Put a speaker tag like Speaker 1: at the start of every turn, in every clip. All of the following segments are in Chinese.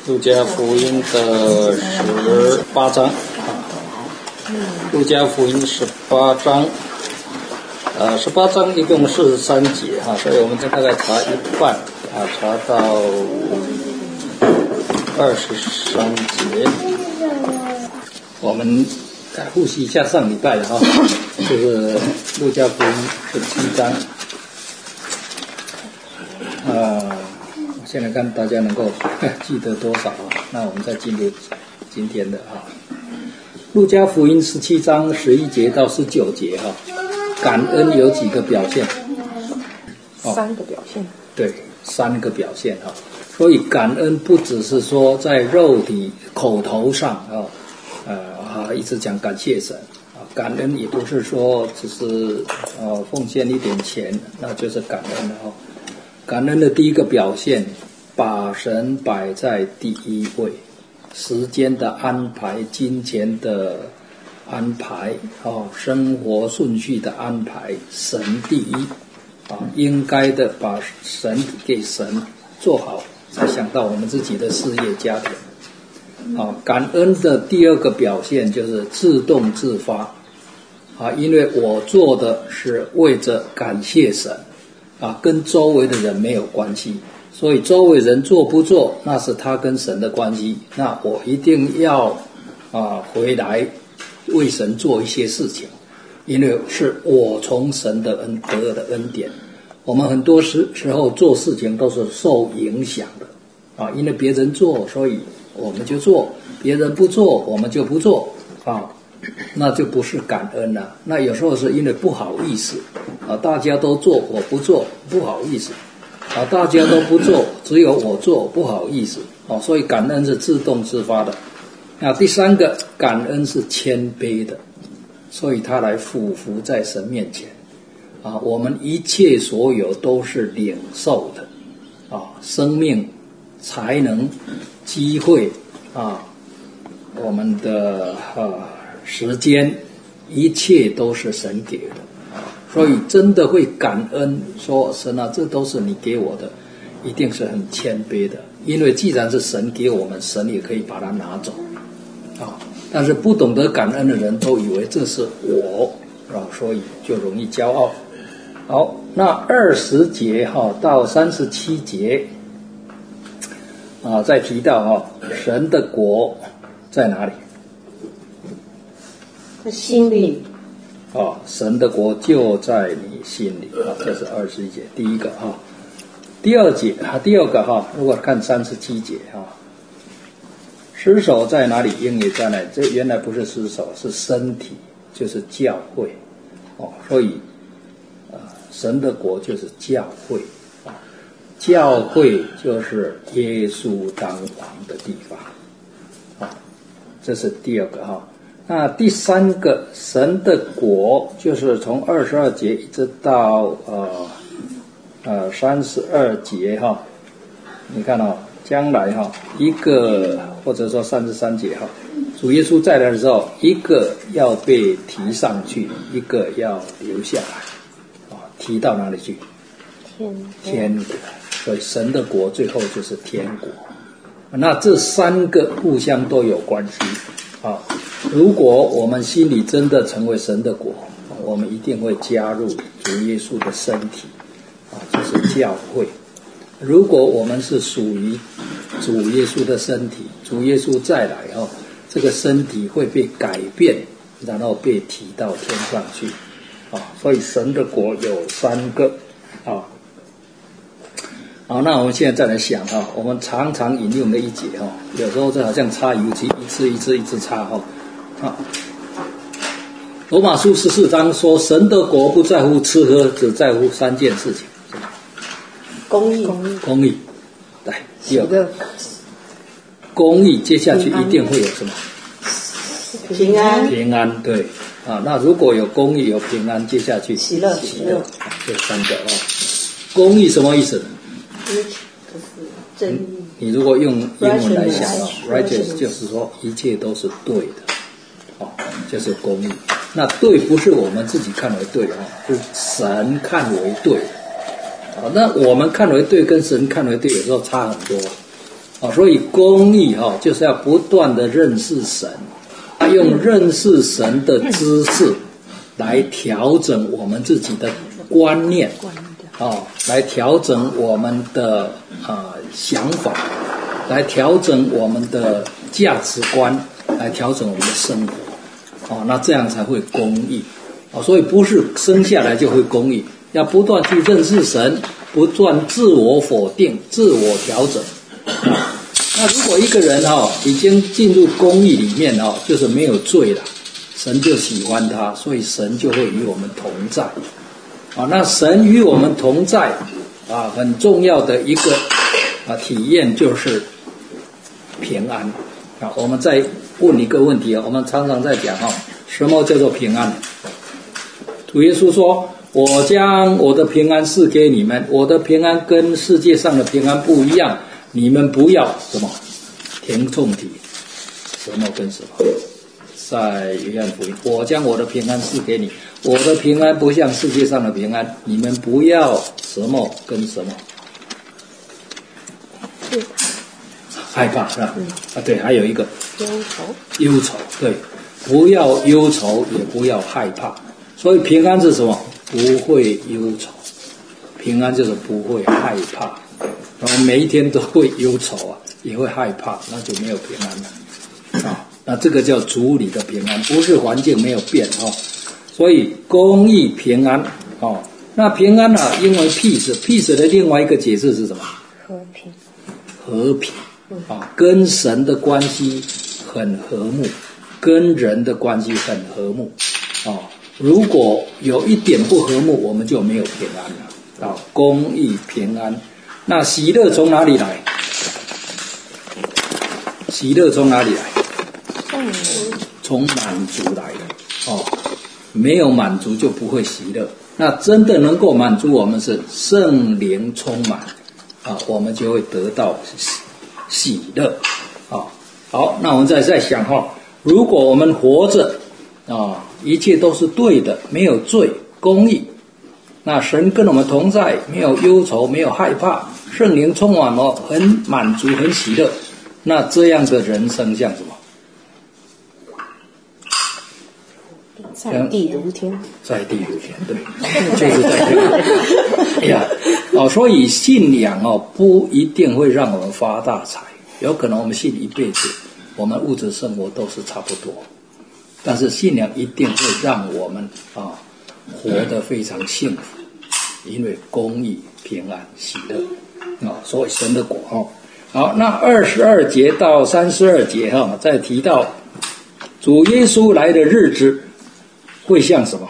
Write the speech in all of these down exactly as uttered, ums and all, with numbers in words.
Speaker 1: 路加福音的十八章，路加福音十八章，呃，十八章一共四十三节哈，所以我们大概查一半啊，查到二十三节。我们再复习一下上礼拜的哈，就是路加福音十七章，啊。现在看大家能够记得多少啊？那我们再进入今天的啊，路加福音十七章十一节到十九节哈、啊，感恩有几个表现？
Speaker 2: 哦、三个表现。对，
Speaker 1: 三个表现哈、啊。所以感恩不只是说在肉体口头上啊，呃啊一直讲感谢神啊，感恩也不是说只是呃奉献一点钱，那就是感恩了哈、啊。感恩的第一个表现，把神摆在第一位，时间的安排、金钱的安排、哦，生活顺序的安排，神第一，啊，应该的把神给神做好，才想到我们自己的事业家庭。啊，感恩的第二个表现就是自动自发，啊，因为我做的是为着感谢神。啊，跟周围的人没有关系，所以周围人做不做，那是他跟神的关系。那我一定要啊回来为神做一些事情，因为是我从神的恩得的恩典。我们很多时时候做事情都是受影响的啊，因为别人做，所以我们就做；别人不做，我们就不做啊。那就不是感恩了，那有时候是因为不好意思啊，大家都做我不做，不好意思啊，大家都不做，只有我做，不好意思啊，所以感恩是自动自发的。那第三个，感恩是谦卑的，所以他来俯伏在神面前啊，我们一切所有都是领受的啊，生命、才能、机会啊，我们的啊。时间，一切都是神给的，所以真的会感恩，说神啊，这都是你给我的，一定是很谦卑的，因为既然是神给我们，神也可以把它拿走，啊，但是不懂得感恩的人都以为这是我，啊，所以就容易骄傲。好，那二十节哈到三十七节，啊，再提到哈，神的国在哪里？
Speaker 2: 心里，
Speaker 1: 哦，神的国就在你心里啊，这是二十一节第一个哈。第二节啊，第二个哈，如果看三十七节哈，尸首在哪里，鹰也在哪里。这原来不是尸首，是身体，就是教会哦。所以啊，神的国就是教会啊，教会就是耶稣当王的地方啊，这是第二个哈。那第三个，神的国就是从二十二节一直到呃呃三十二节哈，你看哦，将来哈一个或者说三十三节哈，主耶稣再来的时候，一个要被提上去，一个要留下来，啊，提到哪里去？
Speaker 2: 天
Speaker 1: 天国，所以神的国最后就是天国。那这三个互相都有关系啊。如果我们心里真的成为神的国，我们一定会加入主耶稣的身体啊，就是教会。如果我们是属于主耶稣的身体，主耶稣再来后，这个身体会被改变，然后被提到天上去啊。所以神的国有三个啊。好，那我们现在再来想哈，我们常常引用的一节哈，有时候就好像擦油漆，一次一次一次擦哈。啊，罗马书十四章说，神的国不在乎吃喝，只在乎三件事情：
Speaker 2: 公义、公义、
Speaker 1: 公义。来，第二个，公义，接下去一定会有什么？
Speaker 2: 平安。
Speaker 1: 平安，对啊。那如果有公义有平安，接下去
Speaker 2: 喜乐，
Speaker 1: 喜乐，这三个啊。公义什么意思？
Speaker 2: 就是正义。
Speaker 1: 你如果用英文来想啊 ，righteous 就是说一切都是对的。哦，就是公义。那对不是我们自己看为对啊，是神看为对。啊，那我们看为对跟神看为对有时候差很多。 啊，所以公义哈、哦、就是要不断的认识神，用认识神的知识来调整我们自己的观念，哦，来调整我们的啊、呃、想法，来调整我们的价值观，来调整我们的生活，哦，那这样才会公义，哦，所以不是生下来就会公义，要不断去认识神，不断自我否定、自我调整。啊那如果一个人哈、哦、已经进入公义里面哈、哦，就是没有罪了，神就喜欢他，所以神就会与我们同在。啊，那神与我们同在啊，很重要的一个啊体验就是平安。啊，我们再问一个问题啊，我们常常在讲哈、哦，什么叫做平安？主耶稣说：“我将我的平安赐给你们，我的平安跟世界上的平安不一样。”你们不要什么填空题，什么跟什么，在约翰福音，我将我的平安赐给你，我的平安不像世界上的平安，你们不要什么跟什么，害怕是吧？啊，对，还有一个
Speaker 2: 忧愁，
Speaker 1: 忧愁，对，不要忧愁，也不要害怕。所以平安是什么？不会忧愁，平安就是不会害怕。然后每一天都会忧愁啊，也会害怕，那就没有平安了啊。那这个叫主里的平安，不是环境没有变哦。所以公义平安哦，那平安啊，英文 peace，peace 的另外一个解释是什么？
Speaker 2: 和平，
Speaker 1: 和平啊，跟神的关系很和睦，跟人的关系很和睦啊。如果有一点不和睦，我们就没有平安了啊。公义平安。那喜乐从哪里来？喜乐从哪里来？从满足来的哦，没有满足就不会喜乐。那真的能够满足我们是圣灵充满啊，我们就会得到喜乐啊。好，那我们再再想哈、哦，如果我们活着啊，一切都是对的，没有罪，公义。那神跟我们同在，没有忧愁，没有害怕，圣灵充满了，很满足，很喜乐。那这样的人生像什么？
Speaker 2: 在地如天，
Speaker 1: 在地如天，对，就是在地。哎呀，哦，所以信仰哦，不一定会让我们发大财，有可能我们信一辈子，我们物质生活都是差不多，但是信仰一定会让我们啊。活得非常幸福，因为公义、平安、喜乐啊，所以神的果哦。好，那二十二节到三十二节哈、哦，再提到主耶稣来的日子会像什么？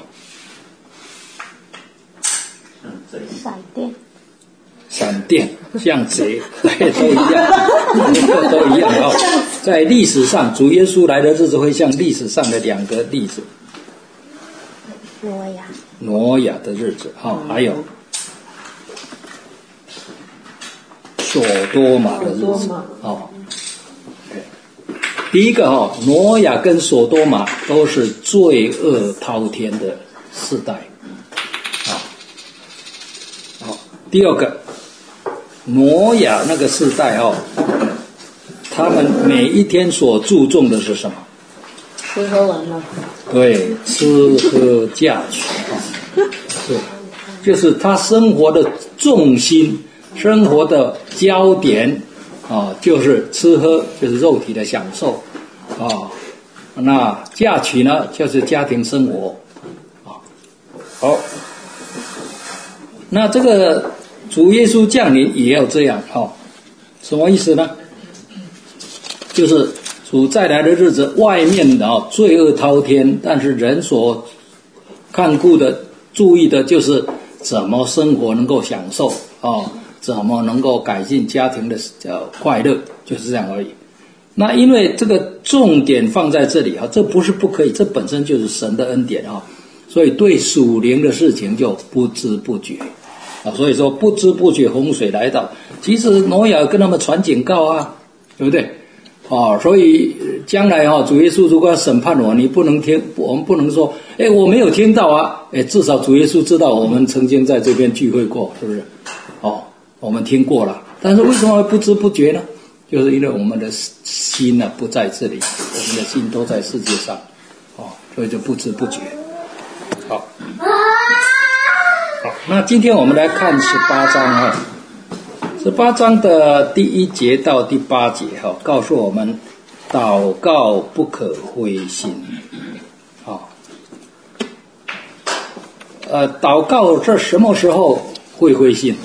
Speaker 2: 闪电，
Speaker 1: 闪电，像贼，对，都一样，都一样哦。在历史上，主耶稣来的日子会像历史上的两个例子。
Speaker 2: 挪亚，
Speaker 1: 挪亚的日子哈、哦，还有索多玛的日子哦。第一个哈、哦，挪亚跟索多玛都是罪恶滔天的世代，啊、哦，好，第二个，挪亚那个世代哦，他们每一天所注重的是什么？
Speaker 2: 吃喝玩乐。
Speaker 1: 对，吃喝嫁娶啊，对，就是他生活的重心，生活的焦点啊，就是吃喝，就是肉体的享受啊。那嫁娶呢，就是家庭生活啊。好，那这个主耶稣降临也要这样啊，什么意思呢？就是主再来的日子，外面的啊罪恶滔天，但是人所看顾的、注意的就是怎么生活能够享受啊，怎么能够改进家庭的呃快乐，就是这样而已。那因为这个重点放在这里啊，这不是不可以，这本身就是神的恩典啊，所以对属灵的事情就不知不觉啊，所以说不知不觉洪水来到，其实挪亚跟他们传警告啊，对不对？哦，所以将来哈、哦，主耶稣如果要审判我，你不能听，我们不能说，哎，我没有听到啊，哎，至少主耶稣知道我们曾经在这边聚会过，是不是？哦，我们听过了，但是为什么会不知不觉呢？ 就是因为我们的心呢、啊、不在这里，我们的心都在世界上，哦，所以就不知不觉。好，好，那今天我们来看十八章哈，十八章的第一节到第八节哈，告诉我们祷告不可灰心，啊，呃，祷告这什么时候会灰心？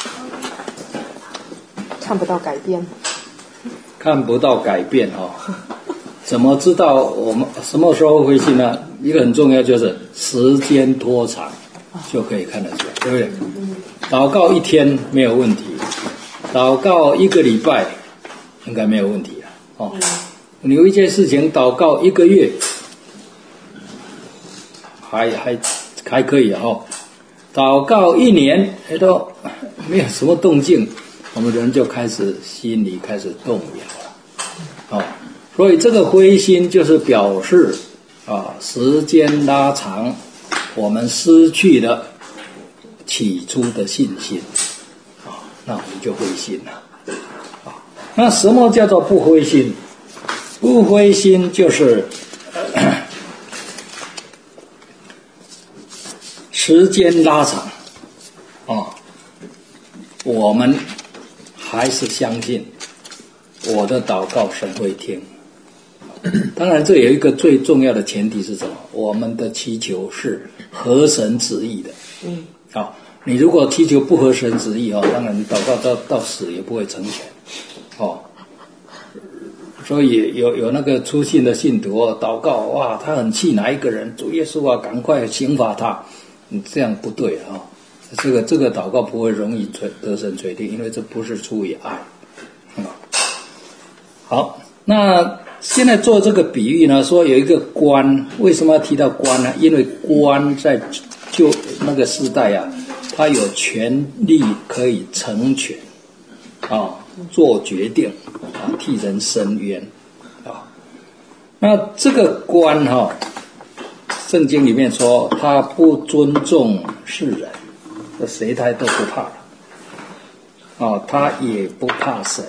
Speaker 2: 看不到改变。
Speaker 1: 看不到改变哈、哦，怎么知道我们什么时候灰心呢？一个很重要就是时间拖长，就可以看得出来，对不对？祷告一天没有问题，祷告一个礼拜应该没有问题了哦。你有一件事情祷告一个月，还还还可以哦。祷告一年都没有什么动静。我们人就开始心里开始动摇了，哦，所以这个灰心就是表示啊，时间拉长，我们失去了起初的信心，啊，那我们就灰心了，啊，那什么叫做不灰心？不灰心就是呃时间拉长，啊，我们还是相信我的祷告神会听。当然这有一个最重要的前提是什么？我们的祈求是合神旨意的。嗯，好、哦，你如果祈求不合神旨意哦，当然你祷告到到死也不会成全。哦，所以有有那个初信的信徒哦，祷告哇，他很气哪一个人，主耶稣啊，赶快刑罚他。你这样不对啊、哦。这个这个祷告不会容易得神垂听，因为这不是出于爱。嗯、好，那现在做这个比喻呢，说有一个官，为什么要提到官呢？因为官在就那个时代啊，他有权利可以成全啊，做决定啊，替人伸冤啊。那这个官哈、啊，圣经里面说他不尊重世人。谁他都不怕哦，他也不怕神。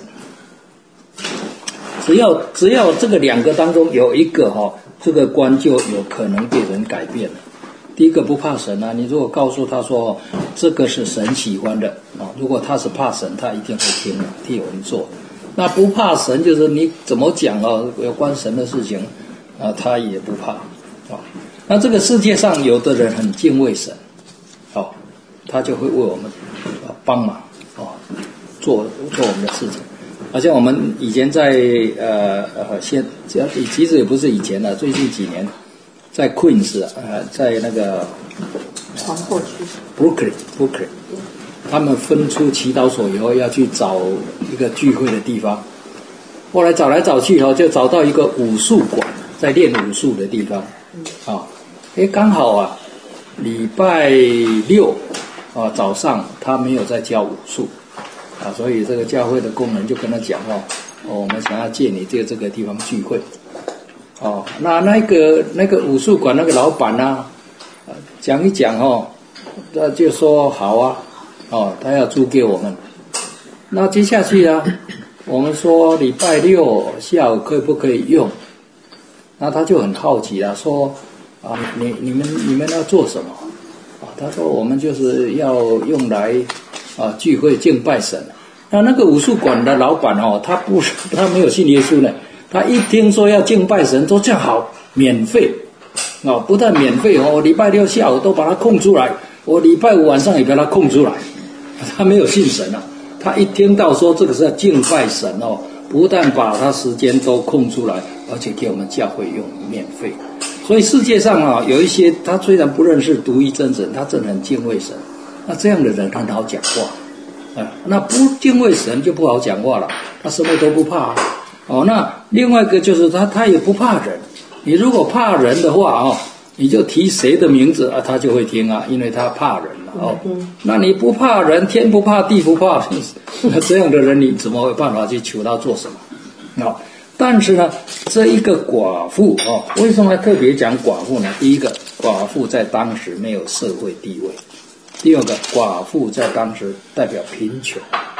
Speaker 1: 只要只要这个两个当中有一个哈、哦，这个官就有可能被人改变了。第一个不怕神啊，你如果告诉他说这个是神喜欢的啊、哦，如果他是怕神，他一定会听的，替我们做。那不怕神就是你怎么讲哦，有关神的事情啊，他也不怕啊、哦。那这个世界上有的人很敬畏神，哦。他就会为我们帮忙哦，做做我们的事情。好像我们以前在呃呃现其实也不是以前了，最近几年在 Queens 呃在那个
Speaker 2: 皇后区
Speaker 1: Brooklyn Brooklyn， 他们分出祈祷所以后要去找一个聚会的地方。后来找来找去哦，就找到一个武术馆，在练武术的地方啊。哎，刚好啊，礼拜六。啊，早上他没有在教武术，啊，所以这个教会的工人就跟他讲哦，哦，我们想要借你这这个地方聚会，哦，那那个那个武术馆那个老板呢、啊，讲一讲哦，他就说好啊，哦，他要租给我们，那接下去啊，我们说礼拜六下午可不可以用？那他就很好奇啊，说啊，你你们你们要做什么？他说我们就是要用来啊聚会敬拜神。那那个武术馆的老板哦，他不他没有信耶稣呢。他一听说要敬拜神，说这样好，免费哦，不但免费哦，礼拜六下午都把它空出来，我礼拜五晚上也把它空出来。他没有信神啊，他一听到说这个是要敬拜神哦，不但把他时间都空出来，而且给我们教会用免费。所以世界上啊，有一些他虽然不认识独一真神，他真的很敬畏神，那这样的人很好讲话，啊，那不敬畏神就不好讲话了，他什么都不怕、啊。哦，那另外一个就是他他也不怕人，你如果怕人的话哦，你就提谁的名字啊，他就会听啊，因为他怕人了哦。那你不怕人，天不怕地不怕，那这样的人你怎么有办法去求他做什么？哦。但是呢，这一个寡妇哦，为什么特别讲寡妇呢？第一个，寡妇在当时没有社会地位；第二个，寡妇在当时代表贫穷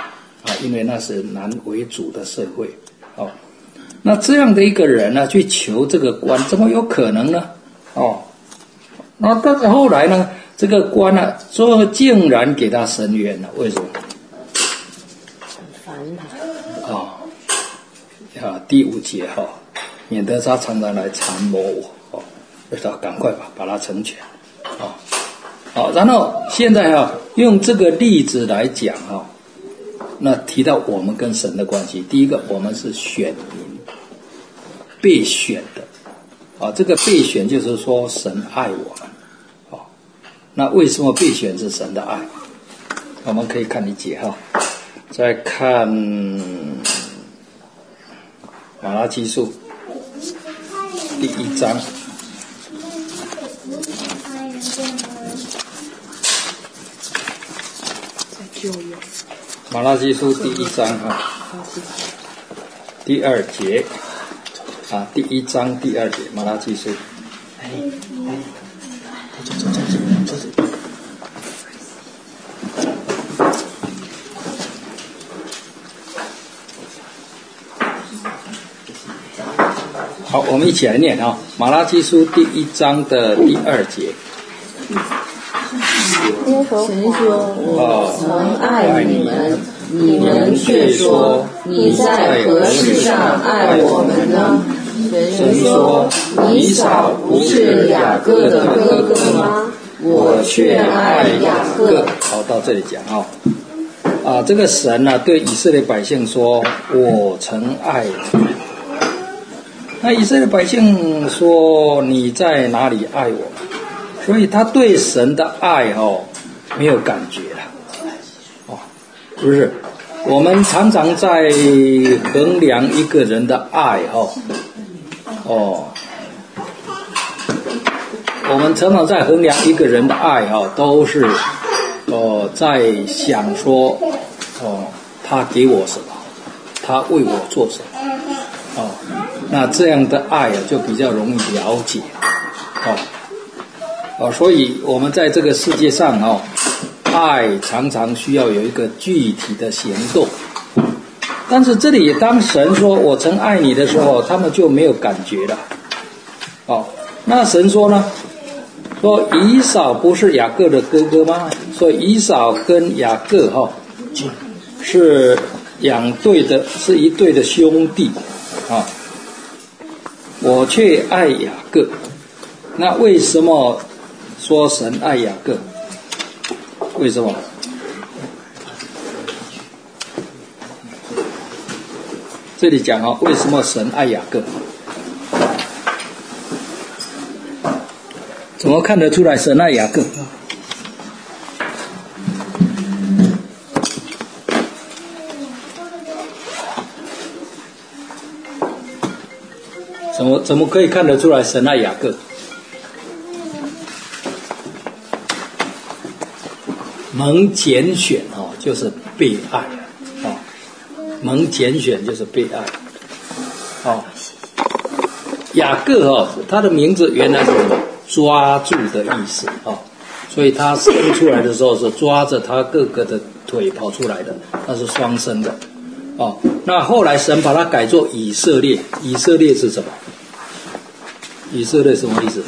Speaker 1: 啊，因为那是男为主的社会，哦，那这样的一个人呢，去求这个官，怎么有可能呢？哦，那但是后来呢，这个官呢，最后竟然给他伸冤了，为什么？
Speaker 2: 烦他。
Speaker 1: 啊，啊，第五节哈、哦，免得他常常来缠磨我，哦，所以他赶快把把他成全，啊，好，然后现在哈、啊，用这个例子来讲哈、啊。那提到我们跟神的关系，第一个，我们是选民，被选的，啊，这个被选就是说神爱我们，啊，那为什么被选是神的爱？我们可以看一节哈，再看马拉基书第一章。
Speaker 2: 就有。
Speaker 1: 马拉基书第一章哈，第二节啊，第一章第二节，马拉基书。好，我们一起来念啊，马拉基书第一章的第二节。
Speaker 3: 神说：“我曾爱你们，你们却说你在何事上爱我们呢？”神说：“以扫不是雅各的哥哥吗？我却爱雅各。”
Speaker 1: 好，到这里讲啊，啊，这个神呢、啊、对以色列百姓说：“我曾爱你们。”那以色列百姓说：“你在哪里爱我们？”所以他对神的爱哦没有感觉了，哦，是不是？我们常常在衡量一个人的爱哦，哦，我们常常在衡量一个人的爱哦，都是哦在想说哦他给我什么，他为我做什么，哦，那这样的爱啊就比较容易了解，哦。哦，所以我们在这个世界上哦，爱常常需要有一个具体的行动。但是这里当神说我曾爱你的时候，他们就没有感觉了。哦，那神说呢？说以扫不是雅各的哥哥吗？所以以扫跟雅各哈、哦、是两对的，是一对的兄弟啊。我却爱雅各，那为什么？说神爱雅各，为什么？这里讲啊，为什么神爱雅各？怎么看得出来神爱雅各？怎么怎么可以看得出来神爱雅各？蒙拣选哦，就是被爱哦。蒙拣选就是被爱哦。雅各哦，他的名字原来是抓住的意思哦，所以他生出来的时候是抓着他哥哥的腿跑出来的，他是双生的哦。那后来神把它改作以色列，以色列是什么？以色列什么意思？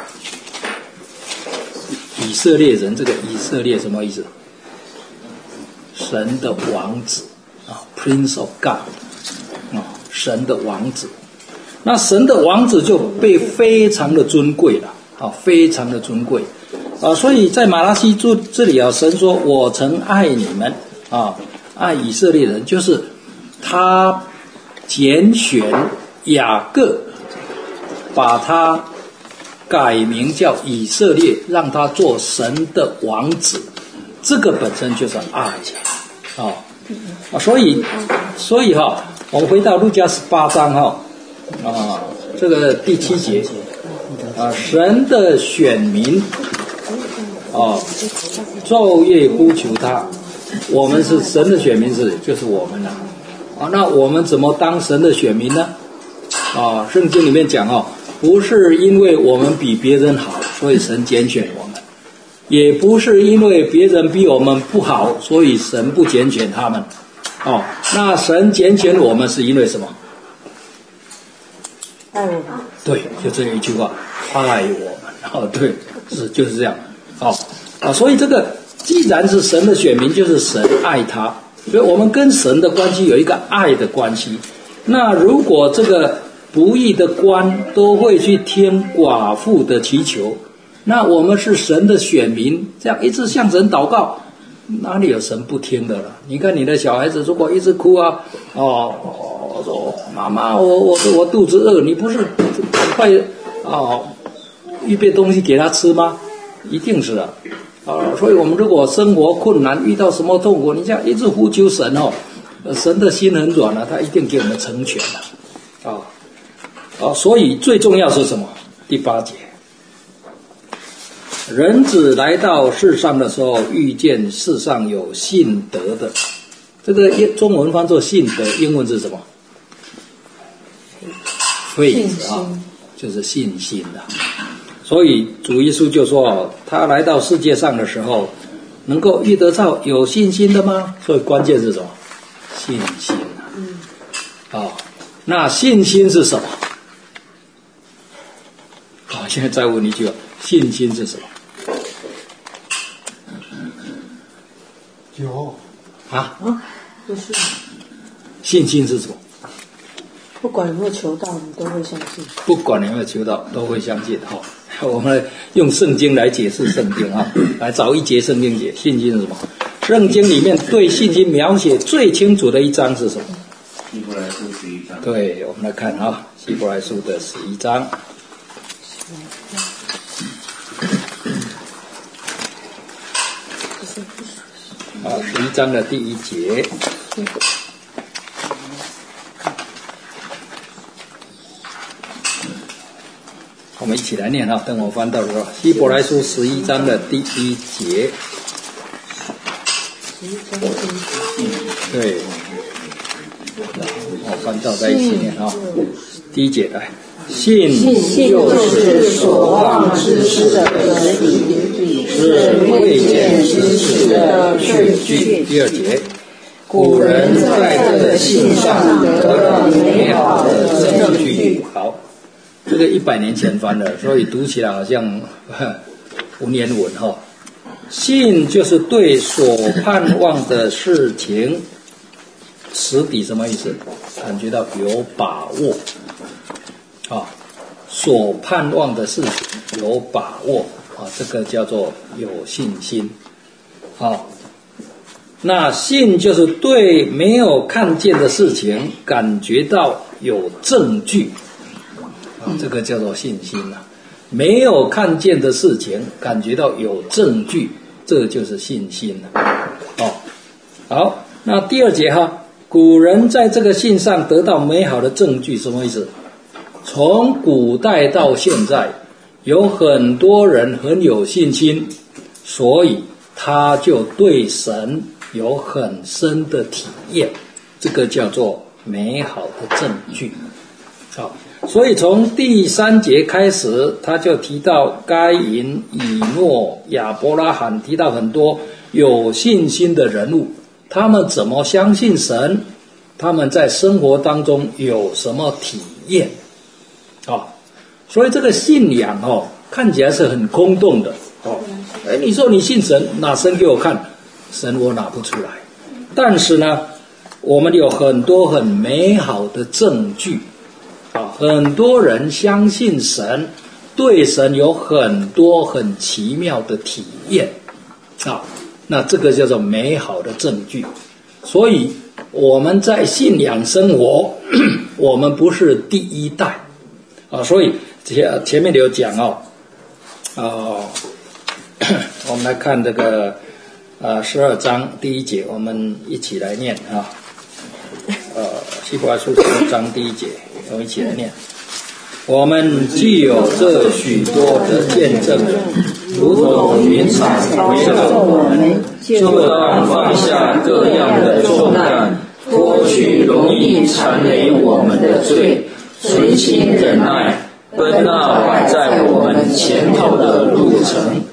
Speaker 1: 以色列人，这个以色列什么意思？神的王子啊 ，Prince of God 啊，神的王子。那神的王子就被非常的尊贵了啊，非常的尊贵啊。所以在马拉西书这里啊，神说：“我曾爱你们啊，爱以色列人，就是他拣选雅各，把他改名叫以色列，让他做神的王子，这个本身就是爱啊啊！所以，所以哈，我们回到路加十八章哈啊，这个第七节啊，神的选民啊，昼夜呼求他，我们是神的选民是就是我们了啊。那我们怎么当神的选民呢？啊，圣经里面讲哦。不是因为我们比别人好，所以神拣选我们；也不是因为别人比我们不好，所以神不拣选他们。 哦，那神拣选我们是因为什么？
Speaker 2: 爱我们。
Speaker 1: 对，就这一句话，爱我们。哦，对，是就是这样。哦，啊，所以这个既然是神的选民，就是神爱他，所以我们跟神的关系有一个爱的关系。那如果这个不义的官都会去听寡妇的祈求，那我们是神的选民，这样一直向神祷告，哪里有神不听的了？你看你的小孩子如果一直哭啊，哦，我说妈妈，我我我肚子饿，你不是赶快哦预备东西给他吃吗？一定是的啊。所以我们如果生活困难，遇到什么痛苦，你这样一直呼求神哦，神的心很软啊，他一定给我们成全的啊啊。所以最重要是什么？第八节。人子来到世上的时候，遇见世上有信德的，这个中文翻作信德，英文是什么 ？faith 啊，就是信心的。所以主耶稣就说，他来到世界上的时候，能够遇得到有信心的吗？所以关键是什么？信心啊。嗯。哦，那信心是什么？好，现在再问一句，信心是什么？
Speaker 4: 有
Speaker 1: 啊？
Speaker 2: 不是。
Speaker 1: 信心是什么？
Speaker 2: 不管有没有求到，你都会相信。
Speaker 1: 不管有没有求到，都会相信。好、哦，我们用圣经来解释圣经啊，来找一节圣经解信心是什么？圣经里面对信心描写最清楚的一章是什么？
Speaker 4: 希伯来书十一章。对，
Speaker 1: 我们来看啊，希伯来书的十一章。啊，十一章的第一节。我们一起来念啊，等我翻到的时候，希伯来书十一章的第一节。
Speaker 2: 十一章第一节。
Speaker 1: 对，我翻到在一起念啊。第一节来，信
Speaker 3: 就是所望之事的实底，是未见之事的确据。
Speaker 1: 第二节，古人在这个信上得了美好的证据。好。这个一百年前翻的，所以读起来好像文言文哈。信就是对所盼望的事情实底什么意思？感觉到有把握啊，所盼望的事情有把握啊，这个叫做有信心。好，那信就是对没有看见的事情感觉到有证据。这个叫做信心啊，没有看见的事情感觉到有证据，这就是信心了。哦，好，那第二节哈，古人在这个信上得到美好的证据，什么意思？从古代到现在，有很多人很有信心，所以他就对神有很深的体验，这个叫做美好的证据。好。所以从第三节开始，他就提到该隐、以诺、亚伯拉罕，提到很多有信心的人物，他们怎么相信神？他们在生活当中有什么体验？哦，所以这个信仰哦，看起来是很空洞的哦。哎，你说你信神，拿神给我看，神我拿不出来。但是呢，我们有很多很美好的证据。啊，很多人相信神，对神有很多很奇妙的体验啊，那这个叫做美好的证据。所以我们在信仰生活，我们不是第一代啊，所以前前面有讲哦，啊，我们来看这个啊十二章第一节，我们一起来念啊，呃，希伯来书十二章第一节。我们一起来念。我们既有这许多的见证，如同云彩围绕我们，就当放下各样的重担，脱去容易缠累我们的罪，存心忍耐，奔那摆在我们前头的路程。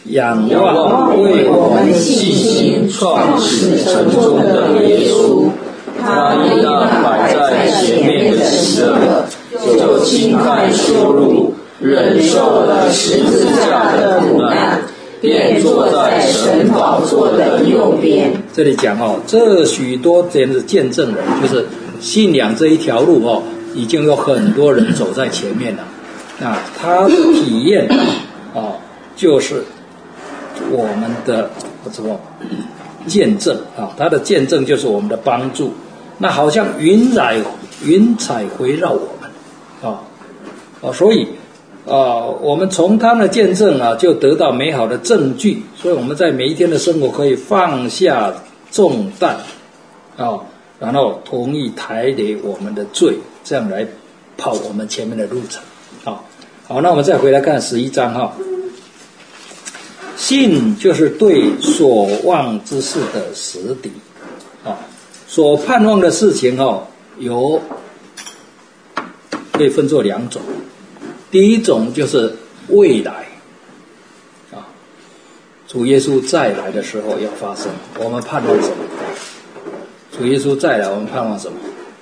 Speaker 1: 仰望为我们信心创始成终的耶稣，他因那摆在前面的喜乐，就轻看羞辱，忍受了十字架的苦难，便坐在神宝座的右边。这里讲哦，这许多简直见证人，就是信仰这一条路哦，已经有很多人走在前面了。啊，他的体验啊，就是我们的什么见证啊，他的见证就是我们的帮助。那好像云彩云彩围绕我们啊啊，所以啊，我们从他的见证啊，就得到美好的证据。所以我们在每一天的生活可以放下重担啊，然后同意抬离我们的罪，这样来跑我们前面的路程。好，好，那我们再回来看十一章哈。信就是对所望之事的实底啊，所盼望的事情哦，有可以分作两种。第一种就是未来啊，主耶稣再来的时候要发生，我们盼望什么？主耶稣再来，我们盼望什么？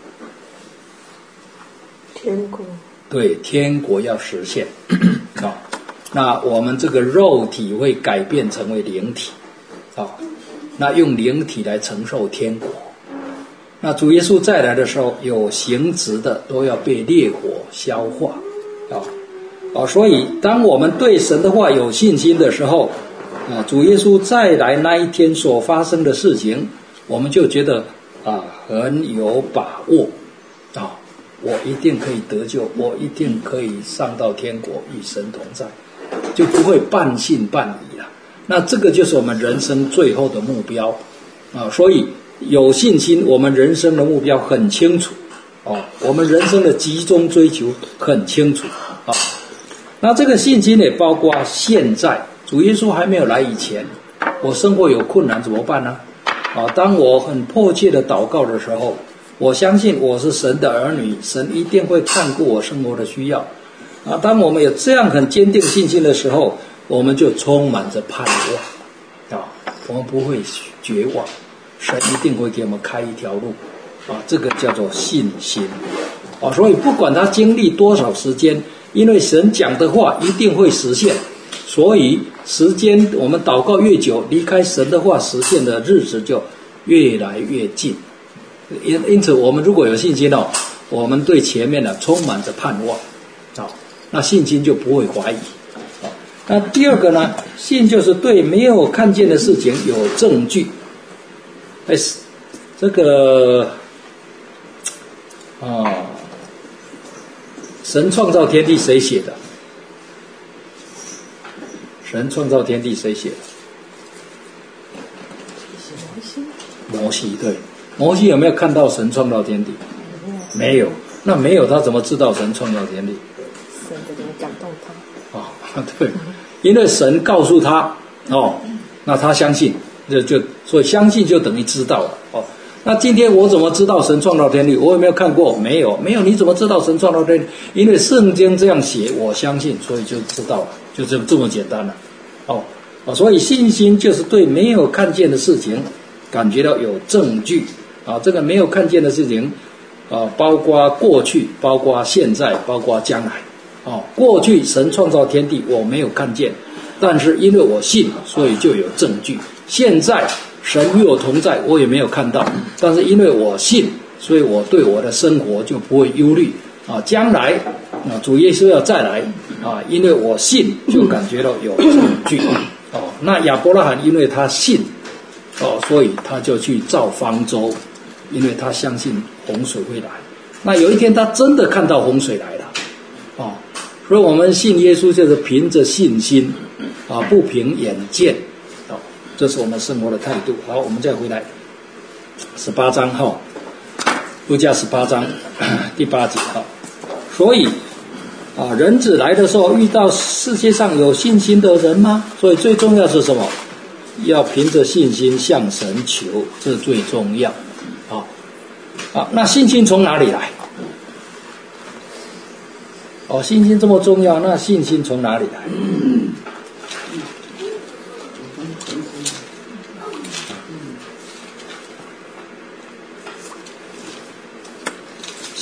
Speaker 2: 天国。
Speaker 1: 对，天国要实现啊。那我们这个肉体会改变成为灵体啊，那用灵体来承受天国。那主耶稣再来的时候，有形质的都要被烈火消化啊啊！所以当我们对神的话有信心的时候啊，主耶稣再来那一天所发生的事情，我们就觉得啊很有把握啊，我一定可以得救，我一定可以上到天国与神同在，就不会半信半疑了。那这个就是我们人生最后的目标啊！所以有信心，我们人生的目标很清楚哦，我们人生的集中追求很清楚啊。那这个信心也包括现在，主耶稣还没有来以前，我生活有困难怎么办呢？啊，当我很迫切的祷告的时候，我相信我是神的儿女，神一定会看顾我生活的需要啊。当我们有这样很坚定信心的时候，我们就充满着盼望啊，我们不会绝望，神一定会给我们开一条路啊，这个叫做信心啊。所以不管他经历多少时间，因为神讲的话一定会实现，所以时间我们祷告越久，离开神的话实现的日子就越来越近。因因此我们如果有信心哦，我们对前面呢充满着盼望啊，那信心就不会怀疑啊。那第二个呢，信就是对没有看见的事情有证据。哎，这个啊，神创造天地谁写的？神创造天地谁写的？
Speaker 2: 摩西。
Speaker 1: 摩西，对。摩西有没有看到神创造天地？没有。那没有，他怎么知道神创造天地？
Speaker 2: 神的灵感动他。
Speaker 1: 哦，对，因为神告诉他哦，那他相信，就就所以相信就等于知道了哦。那今天我怎么知道神创造天地？我有没有看过？没有，没有。你怎么知道神创造天地？因为圣经这样写，我相信，所以就知道了，就这这么简单了。哦哦，所以信心就是对没有看见的事情感觉到有证据啊。这个没有看见的事情啊，包括过去，包括现在，包括将来。哦，过去神创造天地，我没有看见，但是因为我信，所以就有证据。现在神与我同在，我也没有看到，但是因为我信，所以我对我的生活就不会忧虑啊。将来啊，主耶稣要再来啊，因为我信，就感觉到有证据哦。那亚伯拉罕因为他信哦，所以他就去造方舟，因为他相信洪水会来。那有一天他真的看到洪水来了哦，所以我们信耶稣就是凭着信心啊，不凭眼见。这是我们生活的态度。好，我们再回来十八章哈，路加十八章第八节哈。所以啊，人子来的时候遇到世界上有信心的人吗？所以最重要是什么？要凭着信心向神求，这最重要。好，啊，那信心从哪里来？哦，信心这么重要，那信心从哪里来？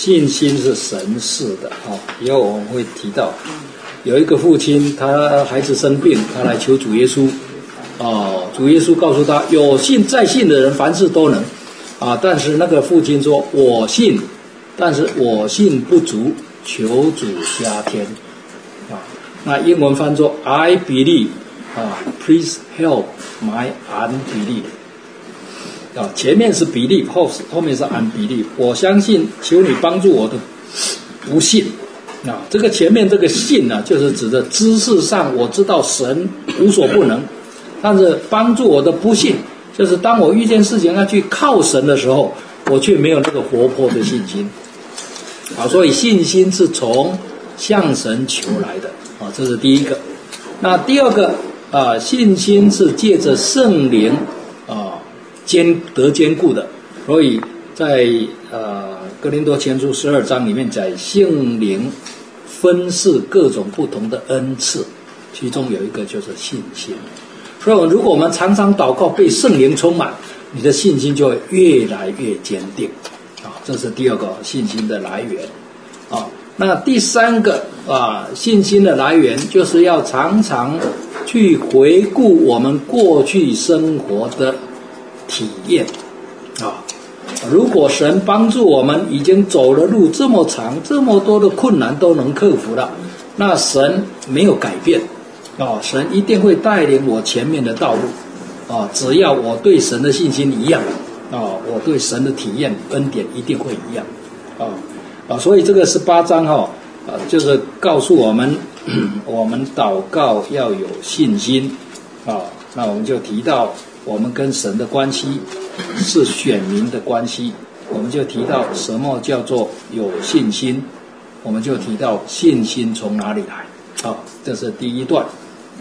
Speaker 1: 信心是神赐的啊，以后我们会提到，有一个父亲，他孩子生病，他来求主耶稣，哦，主耶稣告诉他，有信在信的人，凡事都能，啊，但是那个父亲说，我信，但是我信不足，求主加添，啊，那英文翻作 I believe， 啊 ，Please help my unbelief。啊，前面是believe，后后面是 unbelief。我相信，求你帮助我的不信。啊，这个前面这个信呢、啊，就是指的知识上我知道神无所不能，但是帮助我的不信，就是当我遇见事情要去靠神的时候，我却没有那个活泼的信心。啊，所以信心是从向神求来的。啊，这是第一个。那第二个啊，信心是借着圣灵啊。坚得坚固的，所以在呃哥林多前书十二章里面讲圣灵分赐各种不同的恩赐，其中有一个就是信心。所以如果我们常常祷告被圣灵充满，你的信心就会越来越坚定啊，这是第二个信心的来源啊。那第三个啊信心的来源就是要常常去回顾我们过去生活的体验啊，如果神帮助我们已经走了路这么长，这么多的困难都能克服了，那神没有改变啊，神一定会带领我前面的道路啊，只要我对神的信心一样啊，我对神的体验恩典一定会一样啊啊，所以这个十八章哈啊，就是告诉我们我们祷告要有信心啊，那我们就提到我们跟神的关系是选民的关系，我们就提到什么叫做有信心，我们就提到信心从哪里来。好，这是第一段。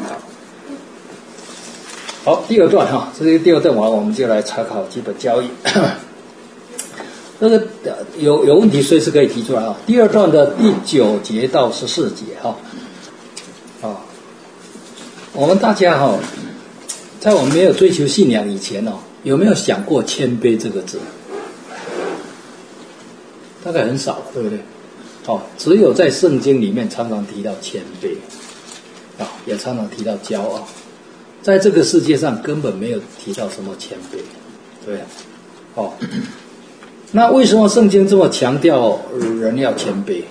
Speaker 1: 好，第二段哈，这是第二段完，我们就来查考基本教义。这个有有问题随时可以提出来啊。第二段的第九节到十四节哈，啊，我们大家哈。在我们没有追求信仰以前哦，有没有想过谦卑这个字？大概很少，对不对？哦，只有在圣经里面常常提到谦卑，啊、哦，也常常提到骄傲，在这个世界上根本没有提到什么谦卑，对啊，哦，那为什么圣经这么强调人要谦卑？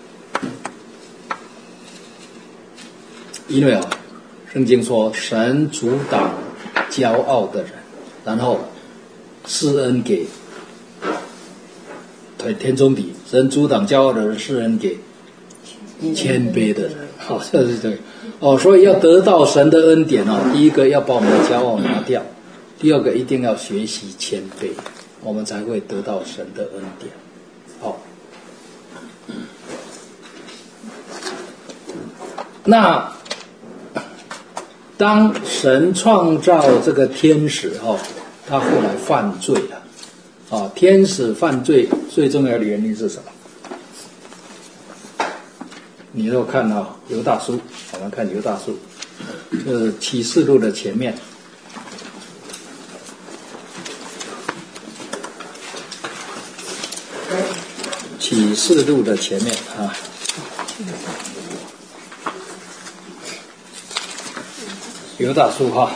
Speaker 1: 因为啊。圣经说神阻挡骄傲的人，然后施恩给天中底，神阻挡骄傲的人，施恩给谦卑的人。好，这是对哦，所以要得到神的恩典哦，第一个要把我们的骄傲拿掉，第二个一定要学习谦卑，我们才会得到神的恩典。好，那当神创造这个天使后，他后来犯罪了。啊，天使犯罪最重要的原因是什么？你如果看啊，犹大书，我们看犹大书，就是启示录的前面。启示录的前面啊。犹大书哈，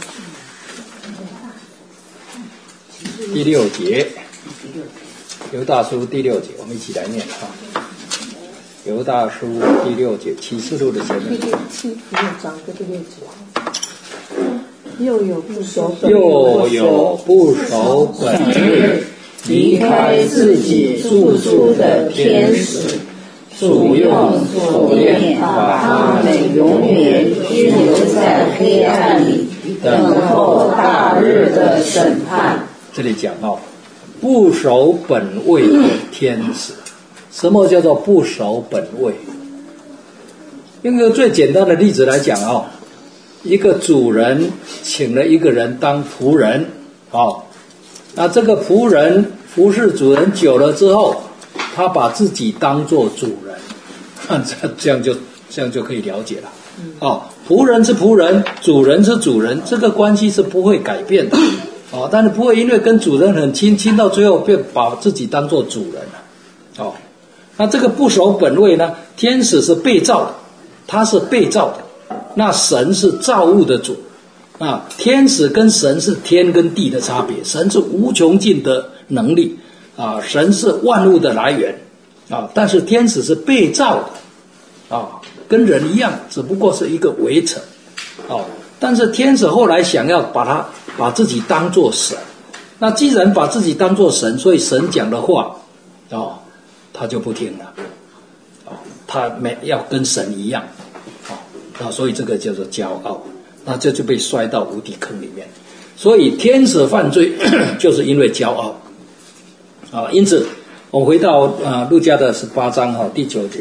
Speaker 1: 第六节，犹大书第六节，我们一起来念哈。犹大书第六节，启示录的前面。
Speaker 2: 第六七第六章跟第六节。又有不守本
Speaker 1: 又有不守本位，
Speaker 3: 离开自己住处的天使。主用锁链把他们永远拘留在黑暗里，等候大日的审判。
Speaker 1: 这里讲哦，不守本位的天使，什么叫做不守本位？用个最简单的例子来讲哦，一个主人请了一个人当仆人，哦，那这个仆人服侍主人久了之后，他把自己当作主人。这这样就这样就可以了解了。哦，仆人是仆人，主人是主人，这个关系是不会改变的。哦，但是不会因为跟主人很亲，亲到最后便把自己当作主人了。 哦，那这个不守本位呢？天使是被造的，他是被造的，那神是造物的主啊。天使跟神是天跟地的差别，神是无穷尽的能力啊，神是万物的来源啊，但是天使是被造的啊，跟人一样，只不过是一个围城啊。但是天使后来想要把他把自己当作神，那既然把自己当作神，所以神讲的话哦，他就不听了，哦，他没要跟神一样，哦，那所以这个叫做骄傲，那这就被摔到无底坑里面。所以天使犯罪就是因为骄傲，啊，因此我们回到啊路加的十八章哈第九节，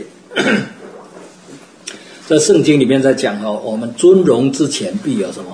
Speaker 1: 在圣经里面在讲哈，我们尊荣之前必有什么？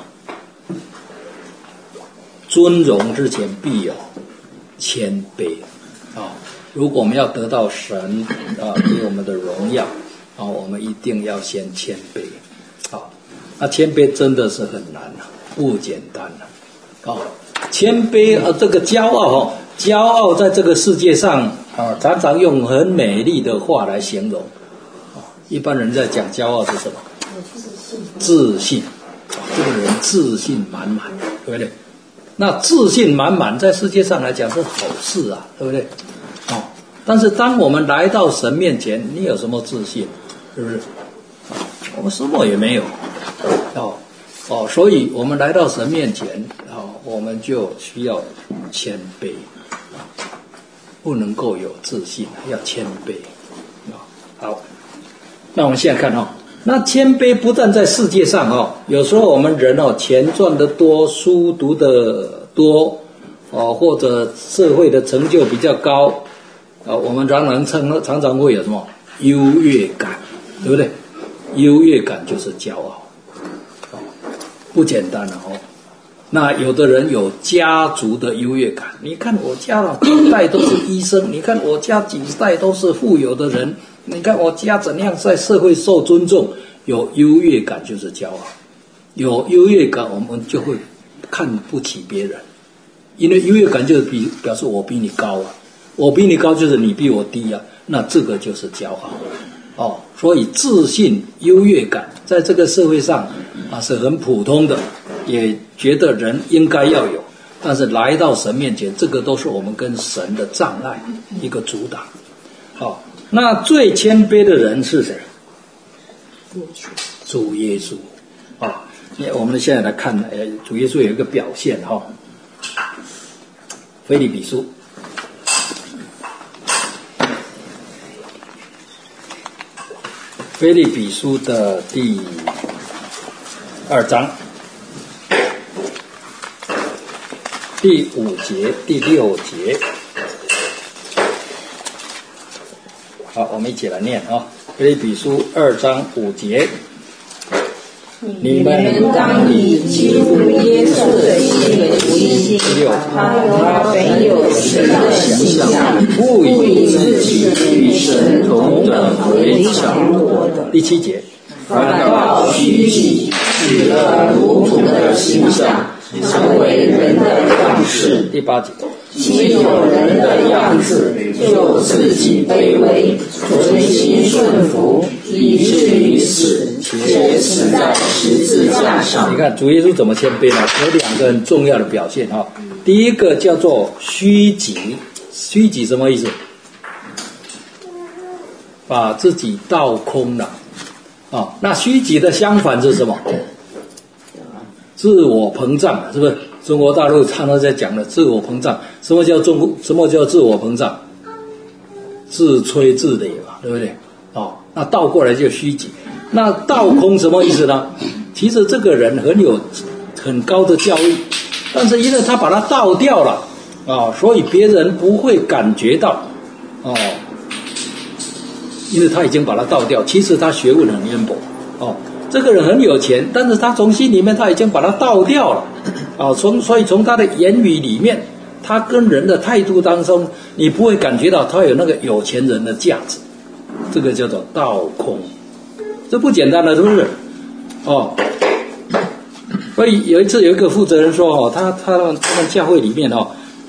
Speaker 1: 尊荣之前必有谦卑啊！如果我们要得到神啊给我们的荣耀啊，我们一定要先谦卑啊。那谦卑真的是很难啊，不简单啊！啊，谦卑啊，这个骄傲哈，骄傲在这个世界上啊，常常用很美丽的话来形容啊。一般人在讲骄傲是什么？自信啊，这个人自信满满，对不对？那自信满满在世界上来讲是好事啊，对不对？哦，但是当我们来到神面前，你有什么自信？是不是？我们什么也没有。哦哦，所以我们来到神面前，哦，我们就需要谦卑，不能够有自信，要谦卑。啊，好，那我们现在看哦。那谦卑不但在世界上哦，有时候我们人哦，钱赚得多，书读得多，哦，或者社会的成就比较高，啊、哦，我们常常常常常会有什么优越感，对不对？优越感就是骄傲，哦，不简单了哦。那有的人有家族的优越感，你看我家了几代都是医生，你看我家几代都是富有的人。你看我家怎样在社会受尊重，有优越感就是骄傲，有优越感我们就会看不起别人，因为优越感就是比表示我比你高啊，我比你高就是你比我低啊，那这个就是骄傲哦。所以自信、优越感在这个社会上啊是很普通的，也觉得人应该要有，但是来到神面前，这个都是我们跟神的障碍，一个阻挡，哦。那最谦卑的人是谁？主耶稣啊！我们现在来看，呃，主耶稣有一个表现哈，《腓立比书》腓立比书的第二章第五节、第六节。好，我们一起来念啊，《腓立比书》二章五节。
Speaker 3: 你们当以基督耶稣的心为心，他本有神的形象，不以自己与神同等为强夺的。
Speaker 1: 第七节，
Speaker 3: 反倒虚己，取了奴仆的形象，成为人的样式。
Speaker 1: 第八节，
Speaker 3: 既有人的样式，就自己卑微，存心顺服，以至于死，且死在十字架上。
Speaker 1: 你看主耶稣怎么谦卑呢？有两个很重要的表现哈。第一个叫做虚己，虚己什么意思？把自己倒空了啊。那虚己的相反是什么？自我膨胀，是不是？中国大陆常常在讲的自我膨胀。什么叫中？什么叫自我膨胀？自吹自擂嘛，对不对？哦，那倒过来就虚己。那倒空什么意思呢？其实这个人很有很高的教育，但是因为他把它倒掉了啊、哦，所以别人不会感觉到哦，因为他已经把它倒掉。其实他学问很渊博哦。这个人很有钱，但是他从心里面他已经把它倒掉了啊，从所以从他的言语里面，他跟人的态度当中，你不会感觉到他有那个有钱人的价值，这个叫做倒空，这不简单了，是不是？哦，所以有一次有一个负责人说哦，他他他们教会里面哦，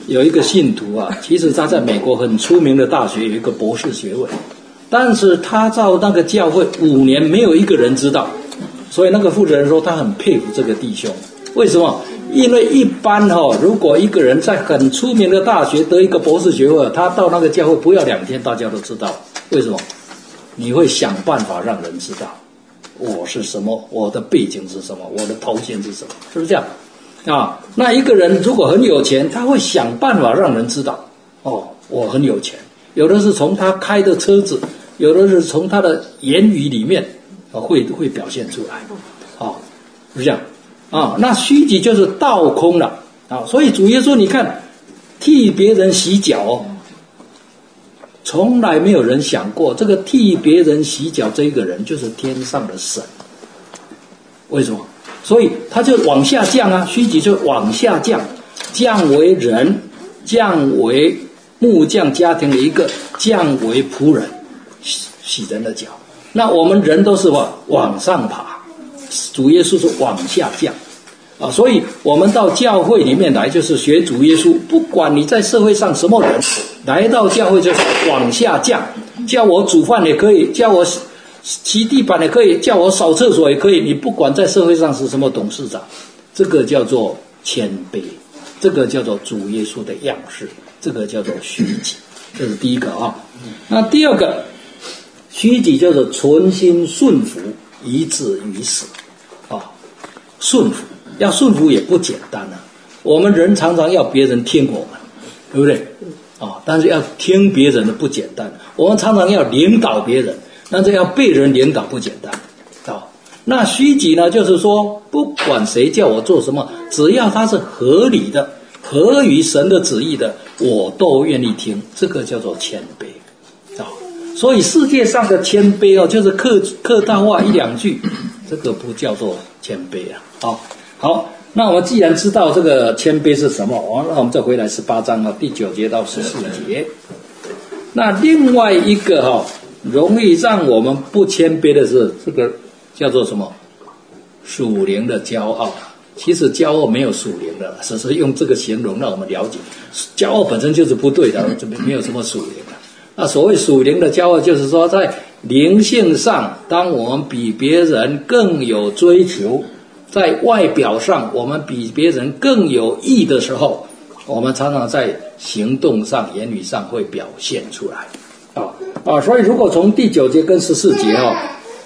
Speaker 1: 有一个信徒啊，其实他在美国很出名的大学有一个博士学位，但是他到那个教会五年没有一个人知道，所以那个负责人说他很佩服这个弟兄。为什么？因为一般哦，如果一个人在很出名的大学得一个博士学位，他到那个教会不要两天大家都知道。为什么？你会想办法让人知道我是什么，我的背景是什么，我的头衔是什么，是不是这样啊？那一个人如果很有钱，他会想办法让人知道哦，我很有钱。有的是从他开的车子，有的是从他的言语里面啊会会表现出来，啊，是不是这样啊？那虚己就是倒空了啊。所以主耶稣你看替别人洗脚哦，从来没有人想过这个替别人洗脚这个人就是天上的神。为什么？所以他就往下降啊，虚己就往下降，降为人，降为木匠家庭的一个，降为仆人，洗洗人的脚。那我们人都是往往上爬，主耶稣是往下降啊。所以我们到教会里面来就是学主耶稣，不管你在社会上什么人，来到教会就是往下降，叫我煮饭也可以，叫我骑地板也可以，叫我扫厕所也可以，你不管在社会上是什么董事长，这个叫做谦卑，这个叫做主耶稣的样式，这个叫做虚己，这是第一个啊。那第二个虚己就是存心顺服，以至于死啊。顺服要顺服也不简单啊，我们人常常要别人听我们，对不对啊？但是要听别人的不简单，我们常常要领导别人，但是要被人领导不简单啊。那虚己呢，就是说不管谁叫我做什么，只要他是合理的，合于神的旨意的，我都愿意听，这个叫做谦卑啊。所以世界上的谦卑哦，就是客客套话一两句，这个不叫做谦卑啊。好，好，那我们既然知道这个谦卑是什么，那我们再回来十八章啊，第九节到十四节。那另外一个哈、哦，容易让我们不谦卑的是这个叫做什么？属灵的骄傲。其实骄傲没有属灵的，只是用这个形容让我们了解，骄傲本身就是不对的，这边没有什么属灵的。那所谓属灵的骄傲，就是说在灵性上，当我们比别人更有追求，在外表上我们比别人更有益的时候，我们常常在行动上、言语上会表现出来啊啊！所以如果从第九节跟十四节哦，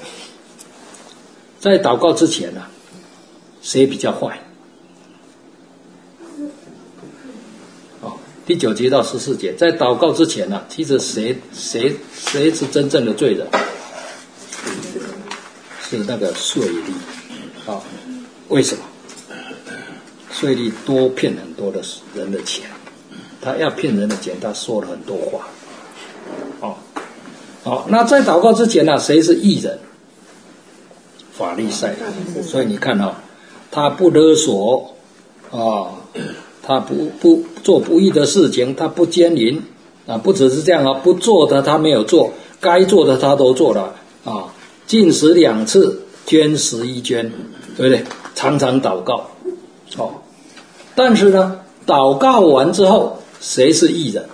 Speaker 1: 在祷告之前呢、啊，谁比较坏？哦，第九节到十四节，在祷告之前呢、啊，其实谁谁谁是真正的罪人？是那个税吏啊。为什么？税吏多骗很多的人的钱，他要骗人的钱，他说了很多话。哦，好，那在祷告之前呢、啊，谁是义人？法利赛人。所以你看哦，他不勒索啊，他不不做不义的事情，他不奸淫啊，不只是这样啊，不做的他没有做，该做的他都做了啊，禁食两次，捐十一捐，对不对？常常祷告，哦，但是呢，祷告完之后，谁是义人？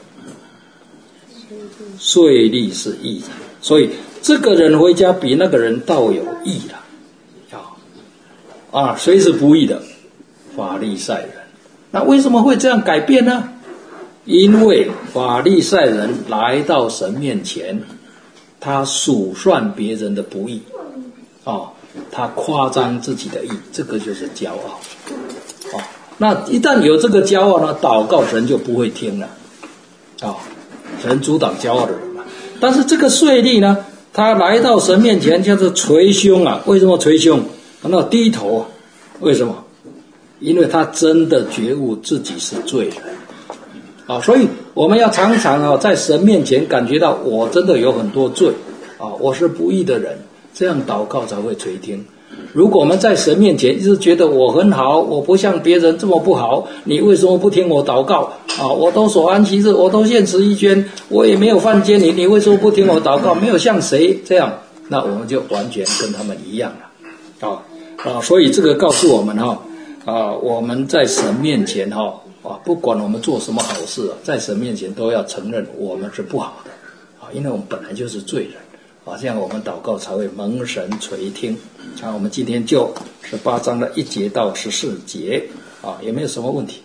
Speaker 1: 税吏是义人，所以这个人回家比那个人倒有义了，啊、哦、啊，谁是不义的？法利赛人。那为什么会这样改变呢？因为法利赛人来到神面前，他数算别人的不义，哦。他夸张自己的义，这个就是骄傲。哦，那一旦有这个骄傲呢，祷告神就不会听了。啊、哦，神阻挡骄傲的人嘛。但是这个税吏呢，他来到神面前就是捶胸啊。为什么捶胸？那低头啊？为什么？因为他真的觉悟自己是罪人。啊、哦，所以我们要常常啊，在神面前感觉到我真的有很多罪啊、哦，我是不义的人。这样祷告才会垂听。如果我们在神面前一直觉得我很好，我不像别人这么不好，你为什么不听我祷告啊？我都守安息日，我都献十一捐，我也没有犯奸淫，你为什么不听我祷告？没有像谁这样，那我们就完全跟他们一样了啊啊！所以这个告诉我们哈啊，我们在神面前哈啊，不管我们做什么好事啊，在神面前都要承认我们是不好的啊，因为我们本来就是罪人啊，这样我们祷告才会蒙神垂听。啊，我们今天就十八章的一节到十四节啊，有没有什么问题？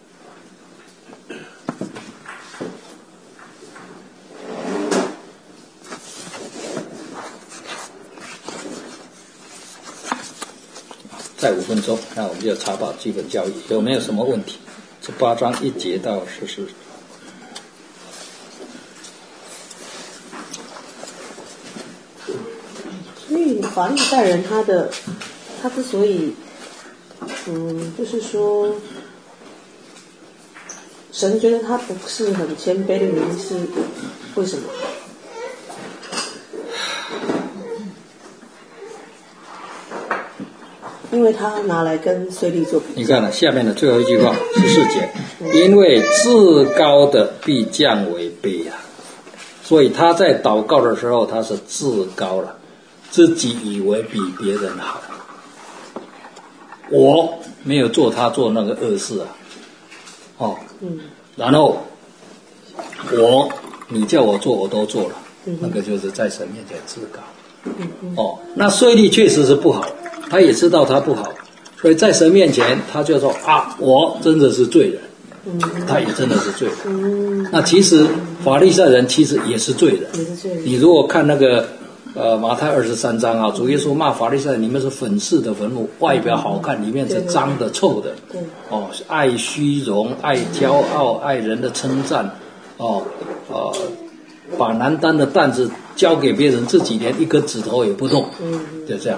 Speaker 1: 再五分钟，那我们就查考基本教义，有没有什么问题？十八章一节到十四。
Speaker 2: 所以法利赛人他的他之所以嗯，就是说神觉得他不是很谦卑的原因是为什么？因为他拿来跟税吏做比较。
Speaker 1: 你看了下面的最后一句话，十四节，因为至高的必降为卑啊，所以他在祷告的时候，他是至高了，自己以为比别人好。我没有做他做那个恶事啊，哦，嗯，然后我你叫我做我都做了，嗯、那个就是在神面前至高。嗯嗯、哦，那税吏确实是不好。他也知道他不好，所以在神面前他就说啊，我真的是罪人，嗯、他也真的是罪人。嗯、那其实法利赛人其实也是罪人。你如果看那个呃马太二十三章啊，主耶稣骂法利赛人，你们是粉饰的坟墓，外表好看，里面是脏的、臭的。对，哦，爱虚荣，爱骄傲，爱人的称赞，哦，呃，把难担的担子交给别人，自己连一根指头也不动，就这样。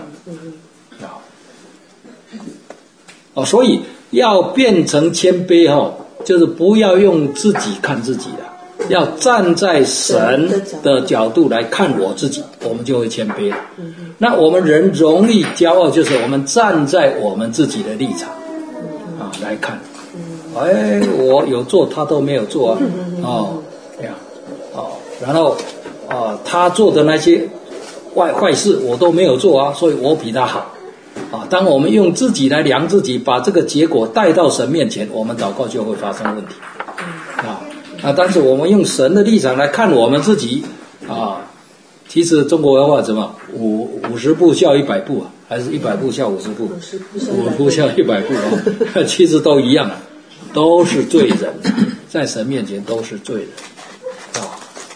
Speaker 1: 哦，所以要变成谦卑哦，就是不要用自己看自己了，要站在神的角度来看我自己，我们就会谦卑了。那我们人容易骄傲，就是我们站在我们自己的立场啊来看，哎，我有做，他都没有做啊，哦，这样，哦，然后啊，他做的那些坏坏事我都没有做啊，所以我比他好。啊，当我们用自己来量自己，把这个结果带到神面前，我们祷告就会发生问题。啊，啊，但是我们用神的立场来看我们自己，啊，其实中国文化怎么五五十步笑一百步啊，还是一百步笑五十步？五十步笑一百步啊，其实都一样啊，都是罪人，在神面前都是罪人。啊。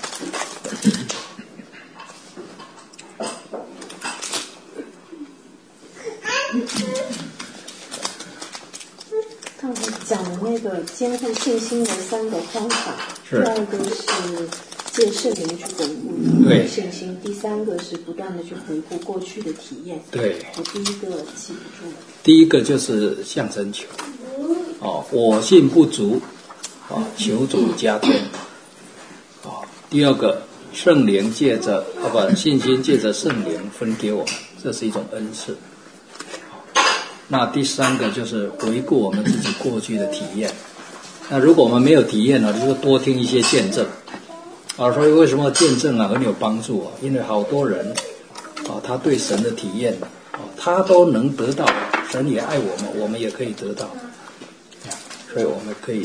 Speaker 2: 刚才讲的那个监护信心的三个方法，第二个是借圣灵去巩固信心，第三个是不断的去回顾过去的体验。
Speaker 1: 对，
Speaker 2: 我第一个记不住了。
Speaker 1: 第一个就是向神求，哦，我信不足，啊，求主加添，啊，第二个圣灵借着啊不信心借着圣灵分给我们，这是一种恩赐。那第三个就是回顾我们自己过去的体验。那如果我们没有体验呢，就多听一些见证。啊，所以为什么见证啊很有帮助啊？因为好多人啊，他对神的体验啊，他都能得到，神也爱我们，我们也可以得到。所以我们可以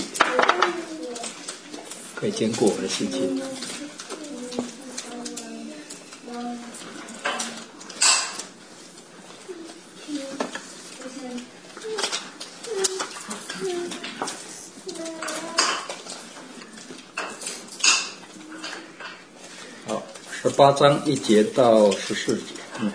Speaker 1: 可以兼顾我们的信心。十八章一节到十四节，嗯，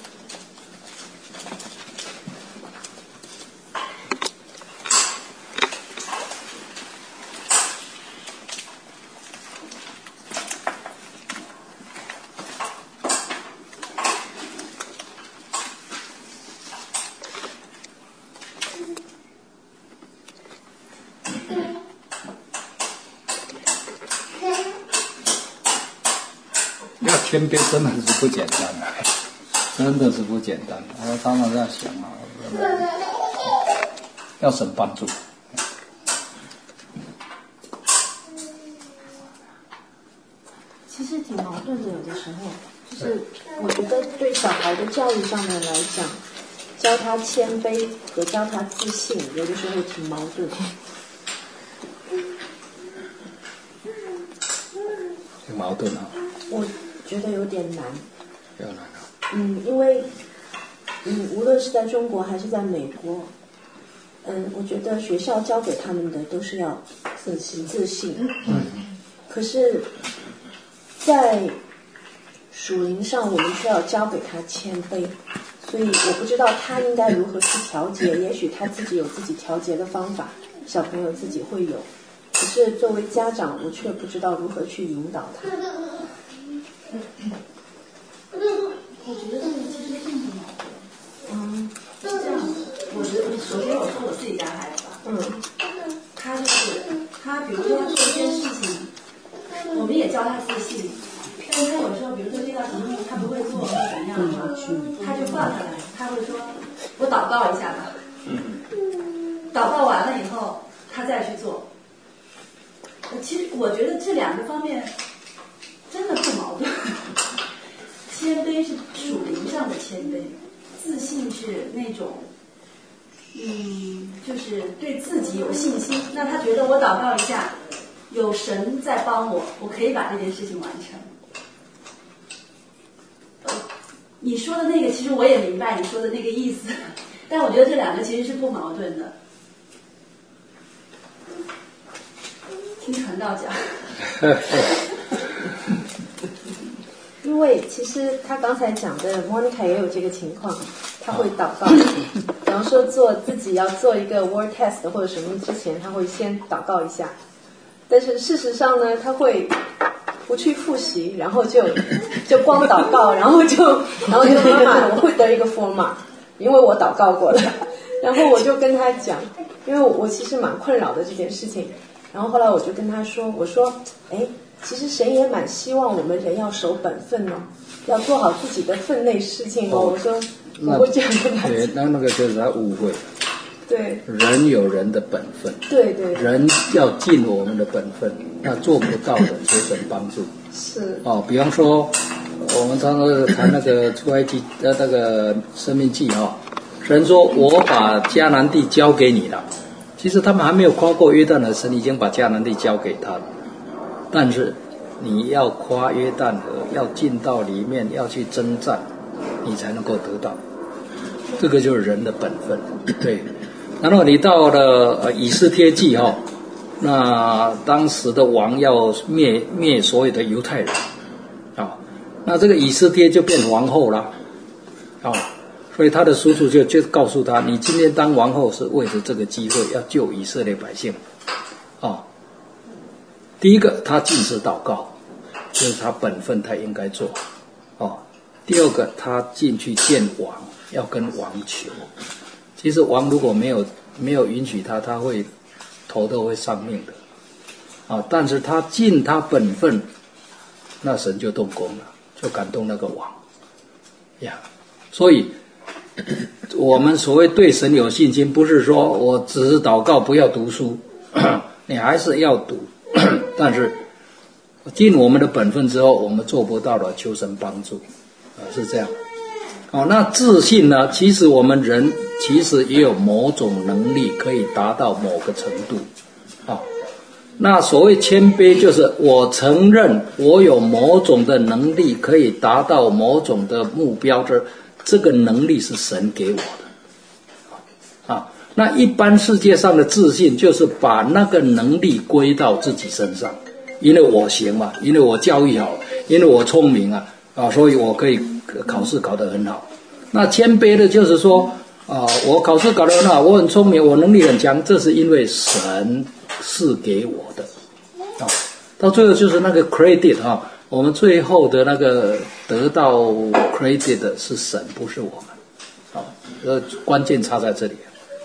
Speaker 1: 要谦卑真的是不简单的，真的是不简单的。我常常在想啊，要神帮助。
Speaker 2: 其实挺矛盾的，有的时候，就是我觉得对小孩的教育上面来讲，教他谦卑和教他自信，有的时候挺矛盾。
Speaker 1: 矛盾啊？
Speaker 2: 我觉得有点难。
Speaker 1: 有难啊。
Speaker 2: 嗯，因为嗯，无论是在中国还是在美国，嗯，我觉得学校教给他们的都是要自信，自信。嗯。可是，在属灵上，我们需要教给他谦卑，所以我不知道他应该如何去调节。也许他自己有自己调节的方法，小朋友自己会有。可是作为家长，我却不知道如何去引导他。
Speaker 3: 我觉得其实并不矛盾。嗯，是这样的。我觉得，首先我说我自己家孩子吧。嗯。他就是他，比如说他做一件事情，我们也教他自信，但是他有时候，比如说遇到什么他不会做或者怎么样的话，他就放下来，他会说：“我祷告一下吧。”祷告完了以后，他再去做。其实我觉得这两个方面真的不矛盾。谦卑是属灵上的谦卑，自信是那种，嗯，就是对自己有信心。那他觉得我祷告一下，有神在帮我，我可以把这件事情完成。你说的那个，其实我也明白你说的那个意思，但我觉得这两个其实是不矛盾的。听传道讲。
Speaker 2: 因为其实他刚才讲的 Monica 也有这个情况，他会祷告，比方说做自己要做一个 word test 或者什么之前，他会先祷告一下。但是事实上呢，他会不去复习，然后就就光祷告，然后就然后就妈妈，我会得一个 four mark， 因为我祷告过了。然后我就跟他讲，因为我其实蛮困扰的这件事情。然后后来我就跟他说，我说，哎。其实神也蛮希望我们人要守本分哦，要做好自己的分内事情哦。我说，我会这样跟他讲。
Speaker 1: 对，那那个就是他误会。
Speaker 2: 对。
Speaker 1: 人有人的本分。
Speaker 2: 对对。
Speaker 1: 人要尽我们的本分，那做不到的，求神帮助。
Speaker 2: 是。
Speaker 1: 哦，比方说，我们常常谈那个出埃及呃那个生命记哦，神说我把迦南地交给你了，其实他们还没有跨过约旦河，神已经把迦南地交给他了。但是你要跨约旦河，要进到里面，要去征战，你才能够得到。这个就是人的本分，对。然后你到了呃以斯帖记哈、哦，那当时的王要灭灭所有的犹太人啊、哦，那这个以斯帖就变王后了啊、哦，所以他的叔叔就就告诉他，你今天当王后是为了这个机会，要救以色列百姓啊。哦，第一个，他禁止祷告，这是他本分，他应该做。哦，第二个，他进去见王，要跟王求。其实王如果没有没有允许他，他会头都会丧命的。啊、哦，但是他尽他本分，那神就动工了，就感动那个王。呀，所以我们所谓对神有信心，不是说我只是祷告不要读书，你还是要读。但是尽我们的本分之后，我们做不到了，求神帮助啊，是这样。哦，那自信呢？其实我们人其实也有某种能力可以达到某个程度啊。那所谓谦卑，就是我承认我有某种的能力可以达到某种的目标，这这个能力是神给我的啊。那一般世界上的自信就是把那个能力归到自己身上，因为我行嘛，因为我教育好，因为我聪明啊，啊，所以我可以考试考得很好。那谦卑的就是说，啊，我考试考得很好，我很聪明，我能力很强，这是因为神是给我的，啊，到最后就是那个 credit 啊，我们最后的那个得到 credit 的是神，不是我们，啊，呃，关键差在这里。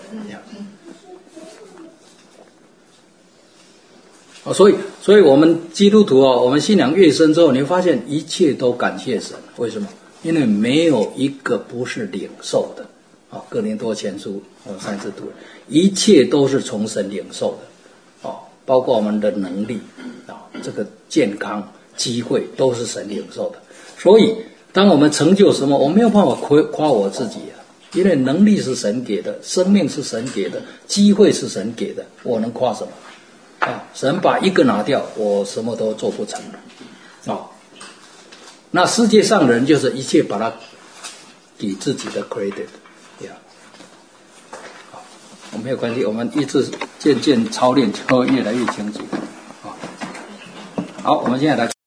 Speaker 1: 哦，所以，所以我们基督徒哦，我们信仰越深之后，你会发现一切都感谢神。为什么？因为没有一个不是领受的。啊、哦，哥林多前书我上次读了，一切都是从神领受的。哦，包括我们的能力啊、哦，这个健康、机会都是神领受的。所以，当我们成就什么，我没有办法夸夸我自己啊。因为能力是神给的，生命是神给的，机会是神给的，我能夸什么？啊，神把一个拿掉，我什么都做不成了。 那世界上人就是一切把它给自己的 credit， 呀、yeah. 好，我没有关系，我们一直渐渐操练就会越来越清楚。好，我们现在来。